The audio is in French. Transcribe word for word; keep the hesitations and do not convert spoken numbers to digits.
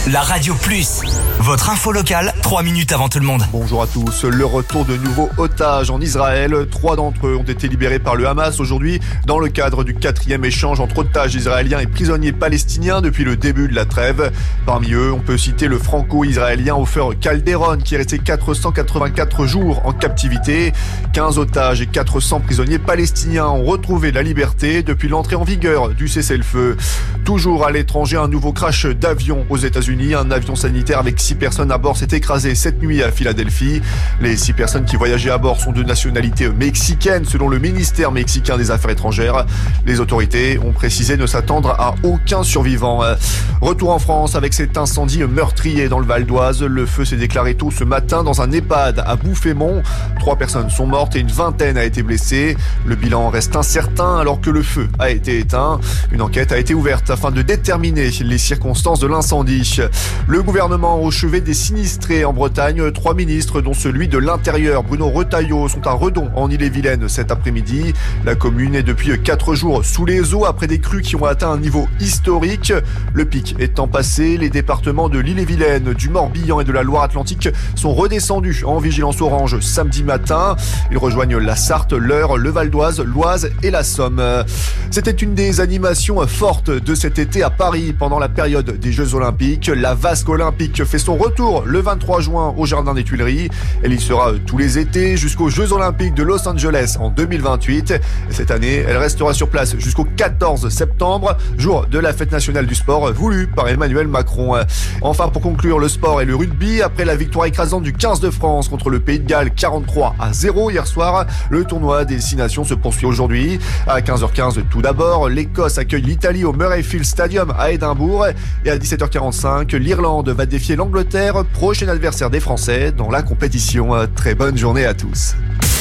La Radio Plus, votre info locale, trois minutes avant tout le monde. Bonjour à tous. Le retour de nouveaux otages en Israël. Trois d'entre eux ont été libérés par le Hamas aujourd'hui dans le cadre du quatrième échange entre otages israéliens et prisonniers palestiniens depuis le début de la trêve. Parmi eux, on peut citer le franco-israélien Ofer Calderon qui est resté quatre cent quatre-vingt-quatre jours en captivité. quinze otages et quatre cents prisonniers palestiniens ont retrouvé la liberté depuis l'entrée en vigueur du cessez-le-feu. Toujours à l'étranger, un nouveau crash d'avion aux États-Unis. Un avion sanitaire avec six personnes à bord s'est écrasé cette nuit à Philadelphie. Les six personnes qui voyageaient à bord sont de nationalité mexicaine selon le ministère mexicain des Affaires étrangères. Les autorités ont précisé ne s'attendre à aucun survivant. Retour en France avec cet incendie meurtrier dans le Val d'Oise. Le feu s'est déclaré tôt ce matin dans un EHPAD à Bouffémont. Trois personnes sont mortes et une vingtaine a été blessée. Le bilan reste incertain alors que le feu a été éteint. Une enquête a été ouverte afin de déterminer les circonstances de l'incendie. Le gouvernement au chevet des sinistrés en Bretagne. Trois ministres, dont celui de l'Intérieur, Bruno Retailleau, sont à Redon, en Ille-et-Vilaine, cet après-midi. La commune est depuis quatre jours sous les eaux après des crues qui ont atteint un niveau historique. Le pic étant passé, les départements de l'Ille-et-Vilaine, du Morbihan et de la Loire-Atlantique sont redescendus en vigilance orange samedi matin. Ils rejoignent la Sarthe, l'Eure, le Val d'Oise, l'Oise et la Somme. C'était une des animations fortes de cet été à Paris pendant la période des Jeux Olympiques. La vasque olympique fait son retour le vingt-trois juin au Jardin des Tuileries. Elle y sera tous les étés jusqu'aux Jeux Olympiques de Los Angeles en deux mille vingt-huit. Et cette année, elle restera sur place jusqu'au quatorze septembre, jour de la fête nationale du sport voulue par Emmanuel Macron. Enfin, pour conclure, le sport et le rugby. Après la victoire écrasante du quinze de France contre le Pays de Galles quarante-trois à zéro hier soir, le tournoi des Six Nations se poursuit aujourd'hui. À quinze heures quinze, tout d'abord, l'Écosse accueille l'Italie au Murrayfield Stadium à Édimbourg. Et à dix-sept heures quarante-cinq, l'Irlande va défier l'Angleterre, prochain adversaire des Français dans la compétition. Très bonne journée à tous.